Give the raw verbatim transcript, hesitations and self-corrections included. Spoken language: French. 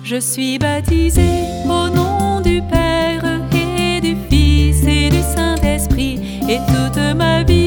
Je suis baptisé au nom du Père et du Fils et du Saint-Esprit, et toute ma vie